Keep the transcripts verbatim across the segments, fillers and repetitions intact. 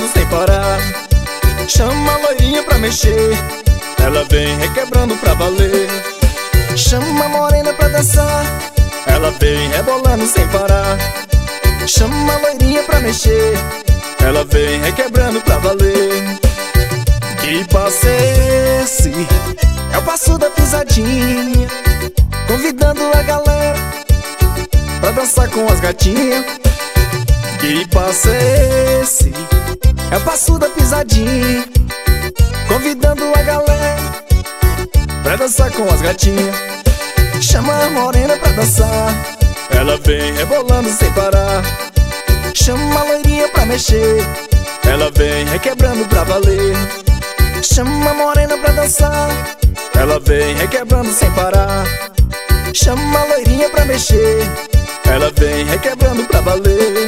rebolando sem parar. Chama a loirinha pra mexer, ela vem requebrando pra valer. Chama a morena pra dançar, ela vem rebolando sem parar. Chama a loirinha pra mexer, ela vem requebrando pra valer. Que passo é esse? É o passo da pisadinha, convidando a galera pra dançar com as gatinhas. Que passo é esse? É o passo da pisadinha, convidando a galera pra dançar com as gatinhas. Chama a morena pra dançar, ela vem rebolando sem parar. Chama a loirinha pra mexer, ela vem requebrando pra valer. Chama a morena pra dançar, ela vem requebrando sem parar. Chama a loirinha pra mexer, ela vem requebrando pra valer.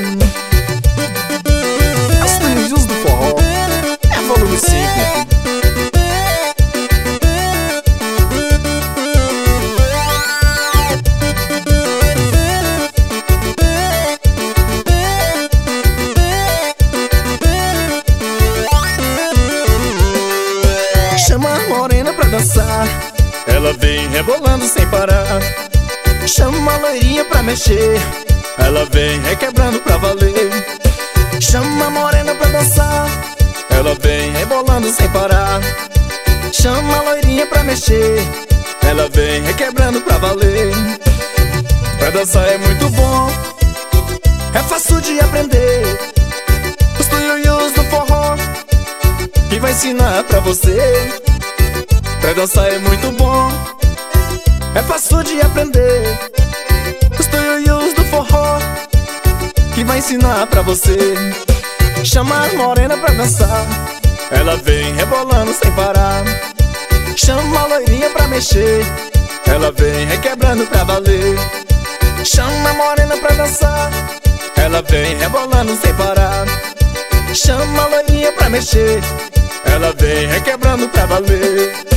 As Twins do forró é volume cinco. Chama a morena pra dançar, ela vem rebolando sem parar. Chama a loirinha pra mexer, ela vem requebrando pra valer. Chama a morena pra dançar, ela vem rebolando sem parar. Chama a loirinha pra mexer, ela vem requebrando pra valer. Pra dançar é muito bom, é fácil de aprender. Os tuiuius do forró que vai ensinar pra você. Pra dançar é muito bom, é fácil de aprender. Os tuiuius do forró que vai ensinar pra você. Chama a morena pra dançar, ela vem rebolando sem parar. Chama a loirinha pra mexer, ela vem requebrando pra valer. Chama a morena pra dançar, ela vem rebolando sem parar. Chama a loirinha pra mexer, ela vem requebrando pra valer.